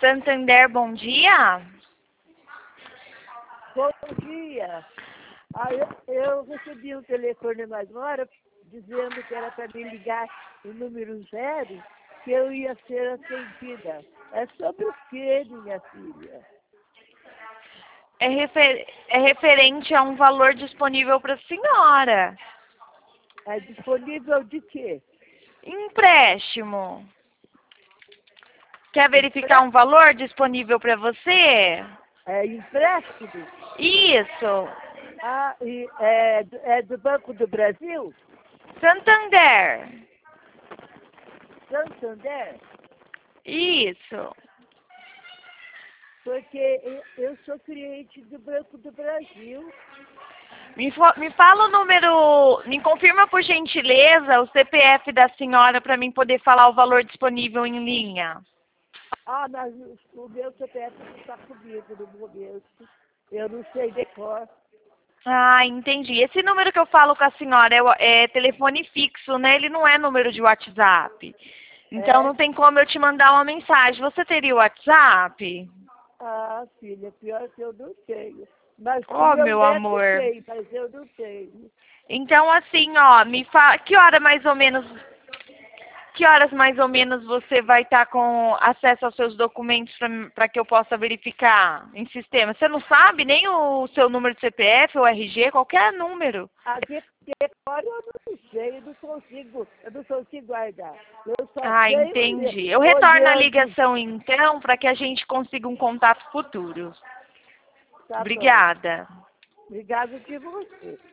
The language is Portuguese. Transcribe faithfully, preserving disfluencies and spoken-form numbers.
Santander, bom dia. Bom dia. Ah, eu, eu recebi um telefone agora dizendo que era para me ligar o número zero, que eu ia ser atendida. É sobre o quê, minha filha? É, refer... é referente a um valor disponível para a senhora. É disponível de quê? Empréstimo. Quer verificar um valor disponível para você? É empréstimo? Isso. Ah, e é, é do Banco do Brasil? Santander. Santander? Isso. Porque eu, eu sou cliente do Banco do Brasil. Me, fo- me fala o número, me confirma por gentileza o C P F da senhora para mim poder falar o valor disponível em linha. Ah, mas o o meu C P F não está comigo no momento. Eu não sei decor. Ah, entendi. Esse número que eu falo com a senhora é, o- é telefone fixo, né? Ele não é número de WhatsApp. Então É? não tem como eu te mandar uma mensagem. Você teria o WhatsApp? Ah, filha, pior que eu não tenho. Mas o Oh, meu meu neto amor. tem, mas eu não tenho. Então assim, ó, me fala, que hora mais ou menos, que horas mais ou menos você vai estar com acesso aos seus documentos para que eu possa verificar em sistema? Você não sabe nem o seu número de C P F ou R G, qualquer número. A de- decor eu não sei, eu não consigo, eu não consigo guardar. Eu só Ah, sei olhe- entendi. Eu retorno a olhando. ligação então para que a gente consiga um contato futuro. Tá bom. Obrigada. Obrigado de você.